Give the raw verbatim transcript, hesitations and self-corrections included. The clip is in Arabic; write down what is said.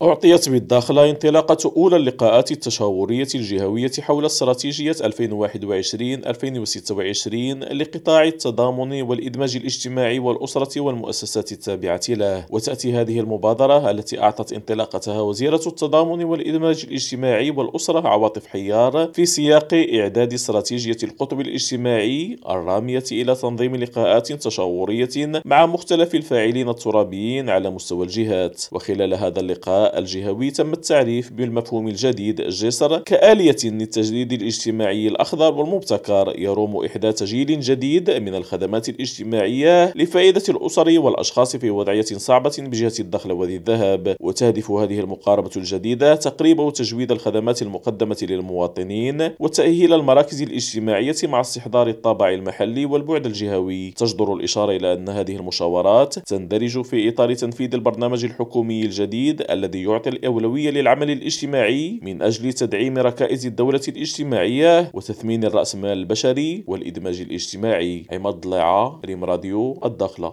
أعطيت بالداخلة انطلاقة أولى اللقاءات التشاورية الجهوية حول استراتيجية ألفين وواحد وعشرين ألفين وستة وعشرين لقطاع التضامن والإدماج الاجتماعي والأسرة والمؤسسات التابعة له. وتأتي هذه المبادرة التي أعطت انطلاقتها وزيرة التضامن والإدماج الاجتماعي والأسرة عواطف حيار في سياق إعداد استراتيجية القطب الاجتماعي الرامية إلى تنظيم لقاءات تشاورية مع مختلف الفاعلين الترابيين على مستوى الجهات. وخلال هذا اللقاء الجهوي تم التعريف بالمفهوم الجديد جسر كآلية للتجديد الاجتماعي الأخضر والمبتكر يروم إحداث جيل جديد من الخدمات الاجتماعية لفائدة الأسر والأشخاص في وضعية صعبة بجهة الدخل وذي الذهب. وتهدف هذه المقاربة الجديدة تقريب وتجويد الخدمات المقدمة للمواطنين وتأهيل المراكز الاجتماعية مع استحضار الطابع المحلي والبعد الجهوي. تجدر الإشارة إلى أن هذه المشاورات تندرج في إطار تنفيذ البرنامج الحكومي الجديد الذي يعطي الأولوية للعمل الاجتماعي من أجل تدعيم ركائز الدولة الاجتماعية وتثمين الرأسمال البشري والإدماج الاجتماعي. عماد ضليعة، ريم راديو الداخلة.